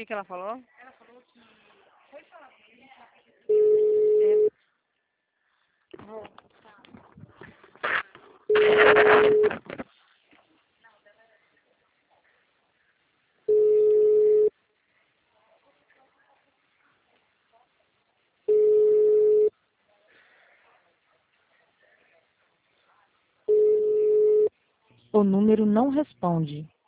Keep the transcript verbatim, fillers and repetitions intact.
que, que ela falou? O número não responde.